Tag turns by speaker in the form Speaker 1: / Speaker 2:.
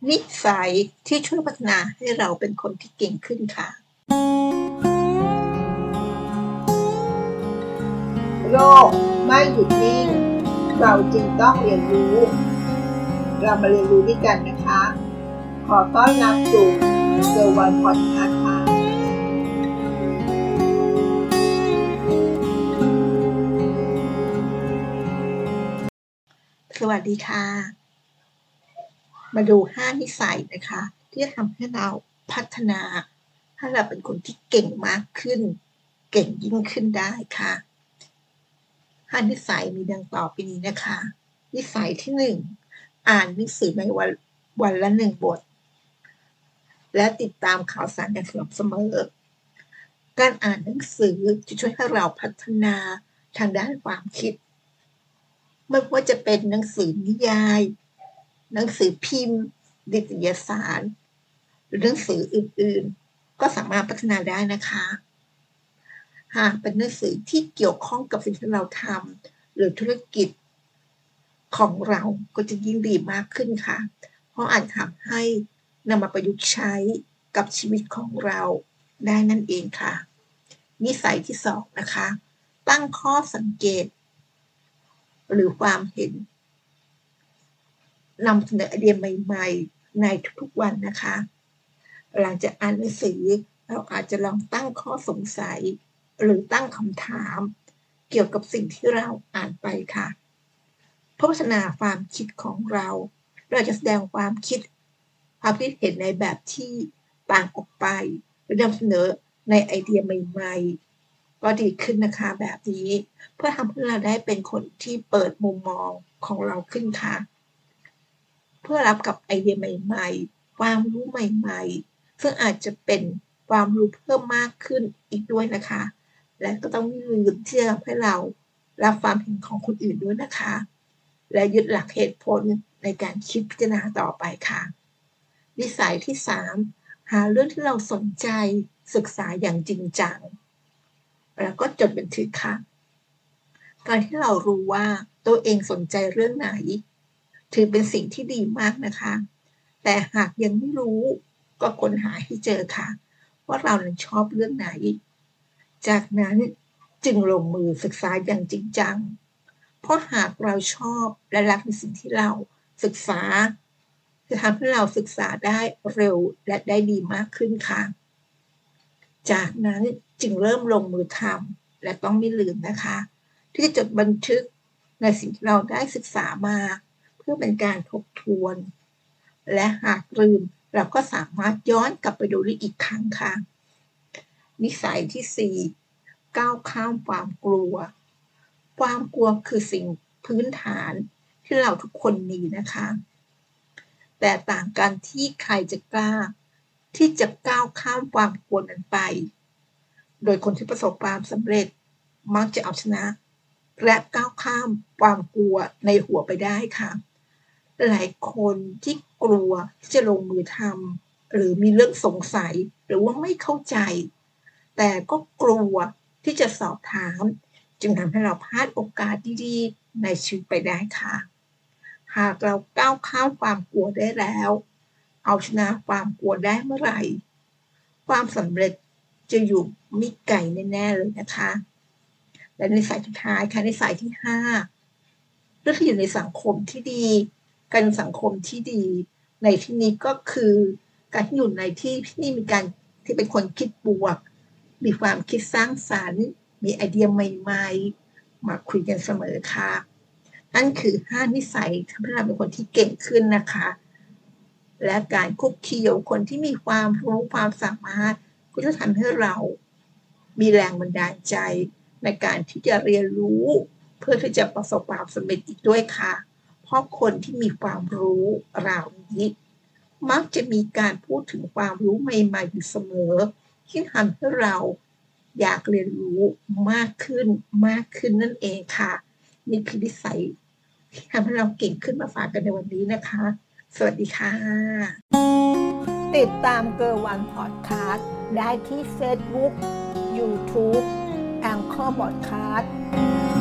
Speaker 1: นิสัยที่ช่วยพัฒนาให้เราเป็นคนที่เก่งขึ้นค่ะ
Speaker 2: โลกไม่หยุดนิ่งเราจึงต้องเรียนรู้เรามาเรียนรู้ด้วยกันนะคะขอต้อนรับสู่เกิร์ลวันพอดคาสต์ค่ะ
Speaker 1: สวัสดีค่ะมาดู5นิสัยนะคะที่จะทำให้เราพัฒนาให้เราเป็นคนที่เก่งมากขึ้นเก่งยิ่งขึ้นได้ค่ะ5นิสัยมีดังต่อไปนี้นะคะนิสัยที่1อ่านหนังสือในวันละ1บทและติดตามข่าวสารอย่างสม่ำเสมอการอ่านหนังสือจะช่วยให้เราพัฒนาทางด้านความคิดไม่ว่าจะเป็นหนังสือนิยายหนังสือพิมพ์นิตยสารหรือหนังสืออื่นๆก็สามารถพัฒนาได้นะคะหากเป็นหนังสือที่เกี่ยวข้องกับสิ่งที่เราทำหรือธุรกิจของเราก็จะยิ่งดีมากขึ้นค่ะเพราะอาจทำให้นำมาประยุกต์ใช้กับชีวิตของเราได้นั่นเองค่ะนิสัยที่2นะคะตั้งข้อสังเกตหรือความเห็นนำเสนอไอเดียใหม่ๆในทุกๆวันนะคะหลังจากอ่านหนังสือเราอาจจะลองตั้งข้อสงสัยหรือตั้งคำถามเกี่ยวกับสิ่งที่เราอ่านไปค่ะเพื่อพัฒนาความคิดของเราจะแสดงความคิดเห็นในแบบที่ต่างออกไปหรือนำเสนอในไอเดียใหม่ๆก็ดีขึ้นนะคะแบบนี้เพื่อทำให้เราได้เป็นคนที่เปิดมุมมองของเราขึ้นค่ะเพื่อรับกับไอเดียใหม่ๆความรู้ใหม่ๆซึ่งอาจจะเป็นความรู้เพิ่มมากขึ้นอีกด้วยนะคะและก็ต้องไม่ลืมที่จะให้เรารับความเห็นของคนอื่นด้วยนะคะและยึดหลักเหตุผลในการคิดพิจารณาต่อไปค่ะนิสัยที่3หาเรื่องที่เราสนใจศึกษาอย่างจริงจังแล้วก็จดบันทึกค่ะการที่เรารู้ว่าตัวเองสนใจเรื่องไหนถือเป็นสิ่งที่ดีมากนะคะแต่หากยังไม่รู้ก็ค้นหาให้เจอค่ะว่าเราชอบเรื่องไหนจากนั้นจึงลงมือศึกษาอย่างจริงจังเพราะหากเราชอบและรักในสิ่งที่เราศึกษาจะทำให้เราศึกษาได้เร็วและได้ดีมากขึ้นค่ะจากนั้นจึงเริ่มลงมือทำและต้องไม่ลืมนะคะที่จะจดบันทึกในสิ่งที่เราได้ศึกษามาเพื่อเป็นการทบทวนและหากลืมเราก็สามารถย้อนกลับไปดูได้อีกครั้งค่ะนิสัยที่4ก้าวข้ามความกลัวความกลัวคือสิ่งพื้นฐานที่เราทุกคนมีนะคะแต่ต่างกันที่ใครจะกล้าที่จะก้าวข้ามความกลัวนั้นไปโดยคนที่ประสบความสำเร็จมักจะเอาชนะและก้าวข้ามความกลัวในหัวไปได้ค่ะหลายคนที่กลัวที่จะลงมือทำหรือมีเรื่องสงสัยหรือว่าไม่เข้าใจแต่ก็กลัวที่จะสอบถามจึงทำให้เราพลาดโอกาสดีๆในชีวิตไปได้ค่ะหากเราก้าวข้ามความกลัวได้แล้วเอาชนะความกลัวได้เมื่อไหร่ความสำเร็จจะอยู่ไม่ไกลแน่ๆเลยนะคะและนิสัยสุดท้ายค่ะนิสัยที่5เรื่องที่อยู่ในสังคมที่ดีการสังคมที่ดีในที่นี้ก็คือการที่อยู่ในที่ที่มีการที่เป็นคนคิดบวกมีความคิดสร้างสรรค์มีไอเดียใหม่ๆมาคุยกันเสมอค่ะนั่นคือ5นิสัยทำให้เราเป็นคนที่เก่งขึ้นนะคะและการคุกคีกับคนที่มีความรู้ความสามารถก็จะทำให้เรามีแรงบันดาลใจในการที่จะเรียนรู้เพื่อที่จะประสบความสำเร็จอีกด้วยค่ะเพราะคนที่มีความรู้เหล่านี้มักจะมีการพูดถึงความรู้ใหม่ๆอยู่เสมอที่ทำให้เราอยากเรียนรู้มากขึ้นนั่นเองค่ะนี่คือนิสัยที่ทำให้เราเก่งขึ้นมาฝากกันในวันนี้นะคะสวัสดีค่ะ
Speaker 2: ติดตามเกิร์ลวันพอดคาสต์ได้ที่ Facebook YouTube Anchor Podcast